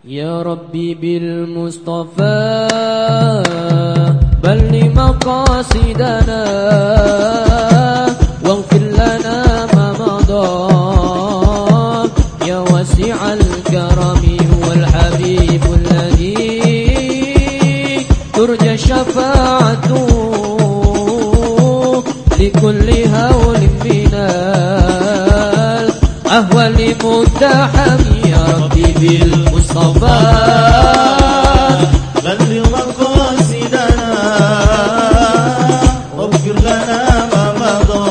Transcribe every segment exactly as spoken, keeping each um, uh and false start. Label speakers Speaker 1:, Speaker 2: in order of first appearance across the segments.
Speaker 1: يا ربي بالمصطفى بلغ مقاصدنا واغفر لنا ما مضى يا واسع الكرم هو الحبيب الذي ترجى شفاعته لكل هول من الأهوال مقتحم. يا ربي بالمصطفى
Speaker 2: بلغ مقاصدنا واغفر لنا ما مضى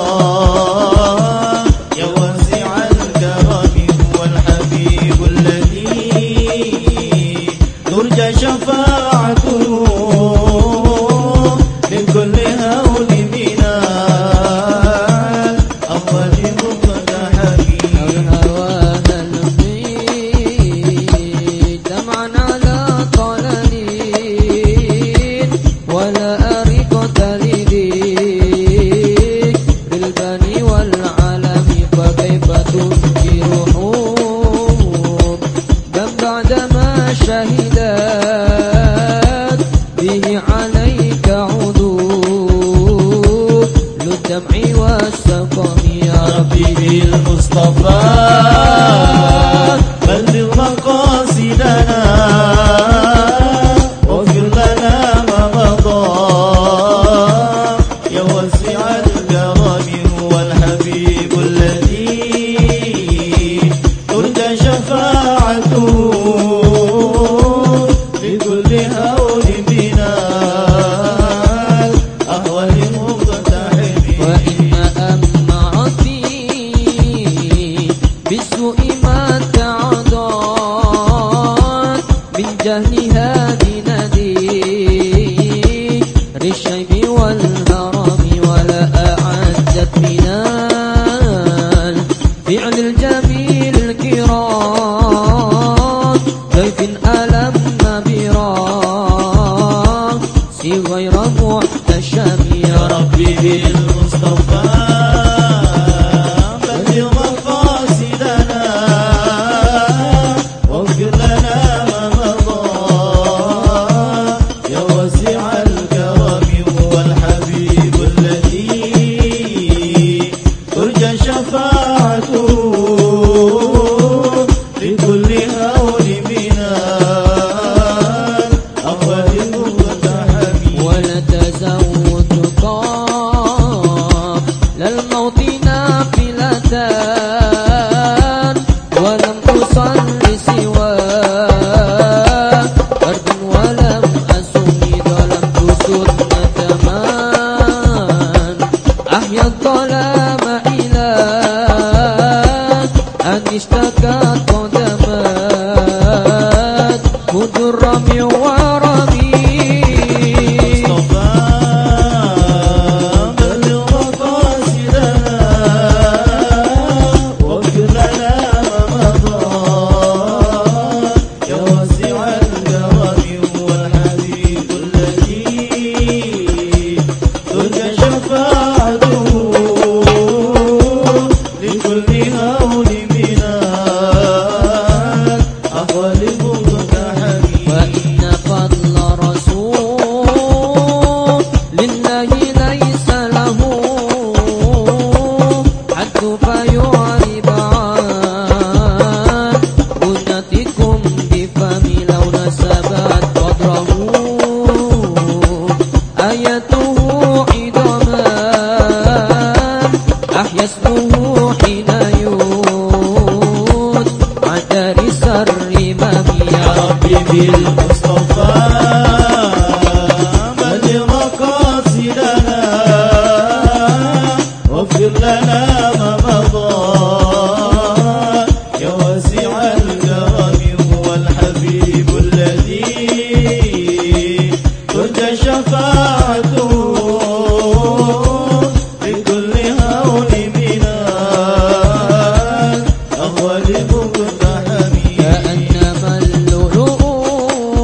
Speaker 2: يا واسع الكرم هو الحبيب الذي ترجى شفاعته لكل هول من الأول مقتحم.
Speaker 1: شهدت به عليك عدول الدمع والسقم. يا ربي
Speaker 2: بالمصطفى بلغ مقاصدنا واغفر لنا ما مضى يا واسع الكرم هو الحبيب الذي ترجى شفاعته لكل هول من الأهوال مقتحم.
Speaker 1: وإن أمعتي بالسوء ما تعضت من جهلها بنذير الشيب والهرم ولا أعدت من الفعل الجميل الكرام ضيف ألم براسي غير محتشم. يا
Speaker 2: ربي بالمصطفى بلغ مقاصدنا واغفر لنا ما مضى يا واسع الكرم هو الحبيب الذي ترجى شفاعته لكل هول من الأول مقتحم.
Speaker 1: ولا تزودت للموت نافلة ولم تصل سواه فرد ولم أسجد ولم تسد تمان أحيا الظلام إلى أن اشتكت قدمات منذ الرمي ورمي. وإن فضل رسول لله ليس له حد فيعرب عن بنيتكم بفم لو نسبت قدره آيته عظما أحيا اسمه حين يود عدارس الرمام. يا ربي
Speaker 2: بالمصطفى بلغ مقاصدنا واغفر لنا ما مضى يا واسع الكرم هو الحبيب الذي ترجى شفاعته لكل هول من الأهوال مقتحم.
Speaker 1: كأنما اللؤلؤ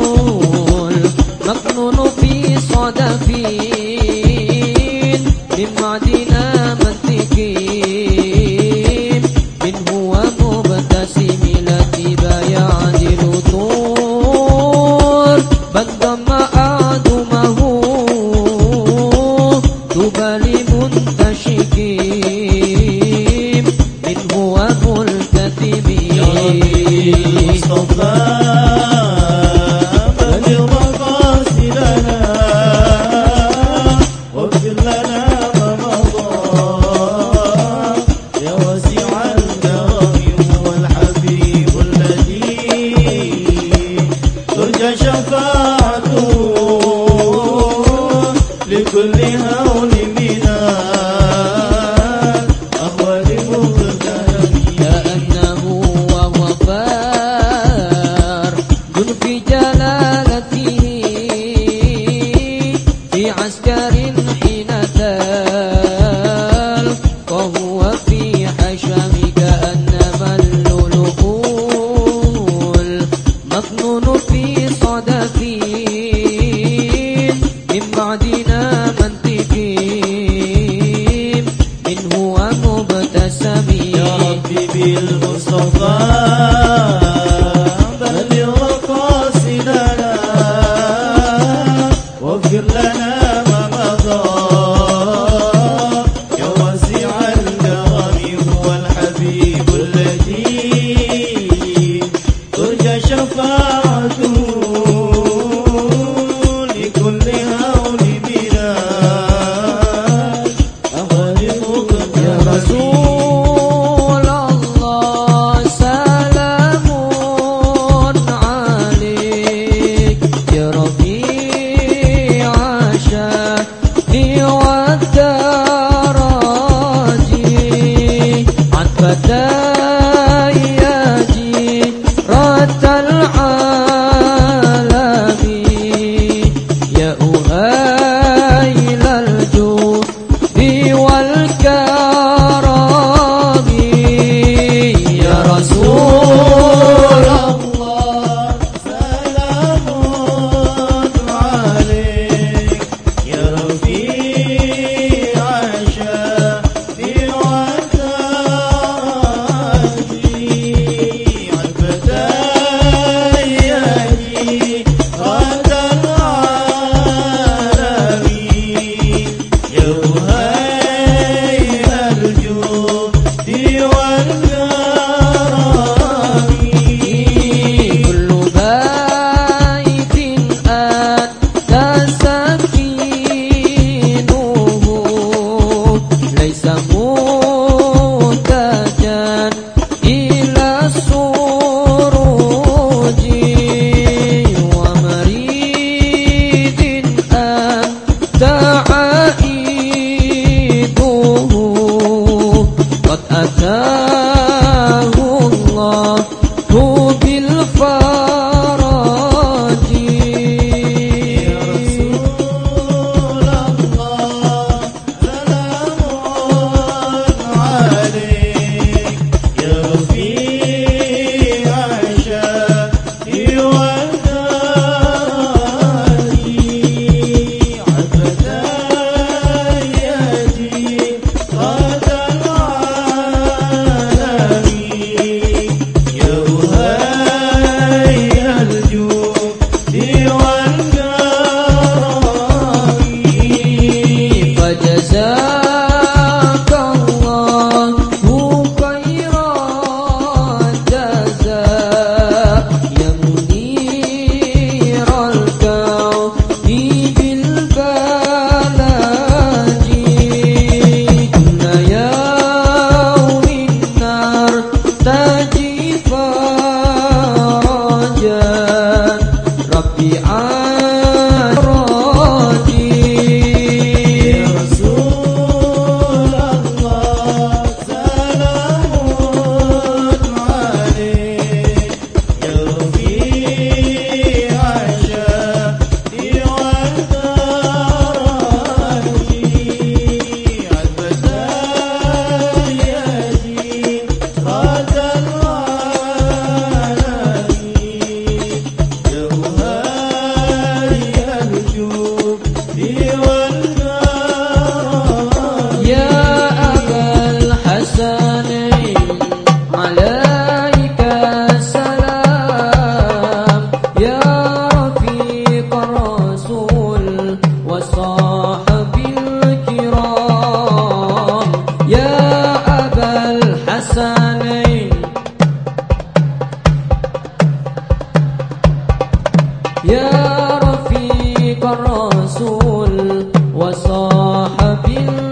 Speaker 1: يا رفيق الرسول وصاحب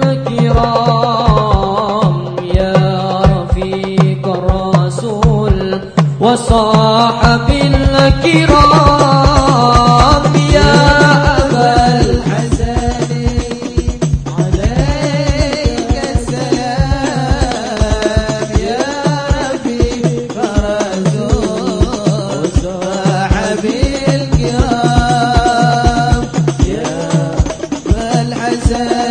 Speaker 1: الكرام يا رفيق الرسول وصاحب الكرام يا أبا الحسن عليك السلام يا رفيق الرسول وصاحب الكرام يا أبا الحسن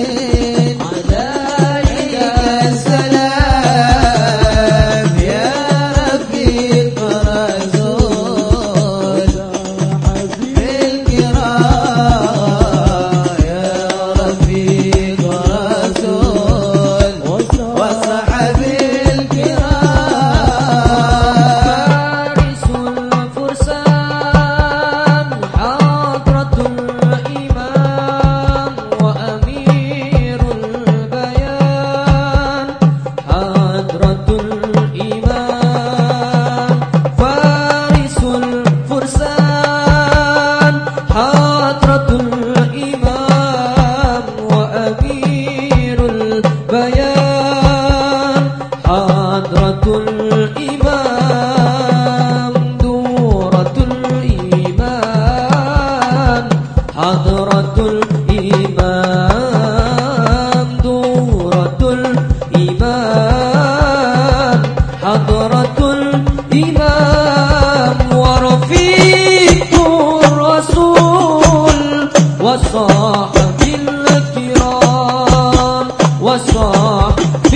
Speaker 1: وصاحب الكرام وصاحب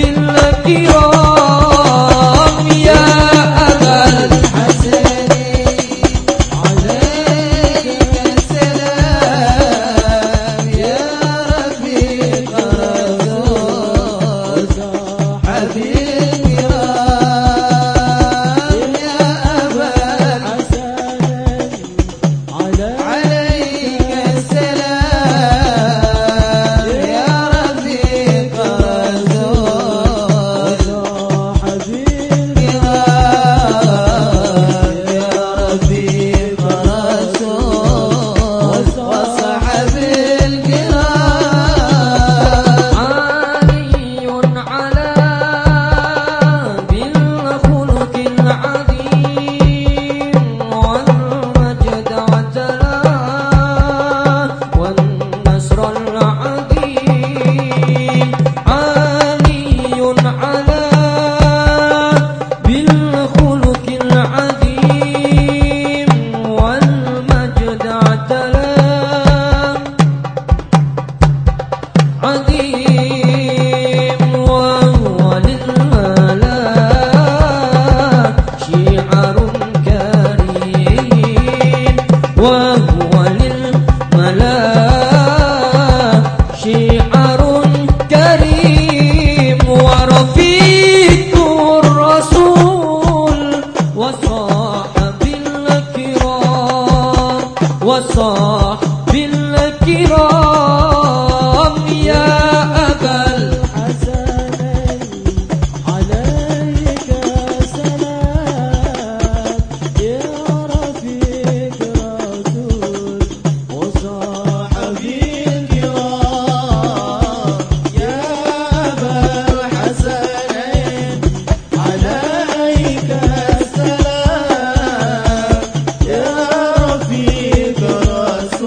Speaker 1: الكرام يا أبا الحسن عليك السلام يا رفيق الرسول وصاحب الكرام يا أبا الحسن عليك السلام يا رفيق الرسول وصاحب الكرام يا رفيق الرسول وصاحب الكرام علي على بالخلق العظيم والمجد عتلا والنصر العظيم علي على بالخلق العظيم والمجد عتلا عظيم وهو للملا شعار كريم وهو للملا شعار كريم ورفيق الرسول وصاحب الكرام وصاحب الكرام يا أبا الحسن عليك السلام يا رفيق الرسول وصاحب الكرام يا أبا الحسن عليك السلام يا رفيق الرسول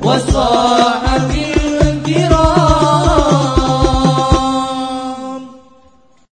Speaker 1: والصاع